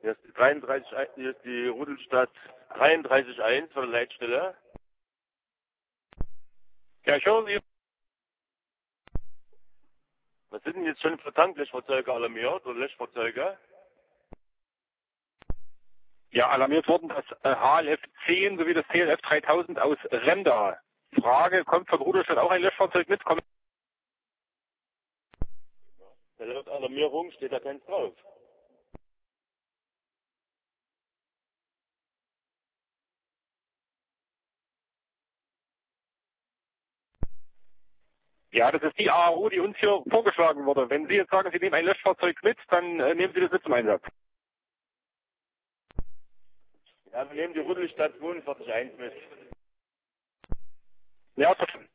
Hier ist die 33, hier ist die Rudolstadt 33.1 von der Leitstelle. Ja, ich höre Sie. Was sind denn jetzt schon für Tanklöschfahrzeuge alarmiert oder Löschfahrzeuge? Ja, alarmiert worden das HLF 10 sowie das TLF 3000 aus Remda. Frage, kommt von Rudolstadt auch ein Löschfahrzeug mit? Bei der Alarmierung steht da keins drauf. Ja, das ist die AAU, die uns hier vorgeschlagen wurde. Wenn Sie jetzt sagen, Sie nehmen ein Löschfahrzeug mit, dann nehmen Sie das mit zum Einsatz. Ja, wir nehmen die Rudolstadt 42.1 mit. Ja, verstanden.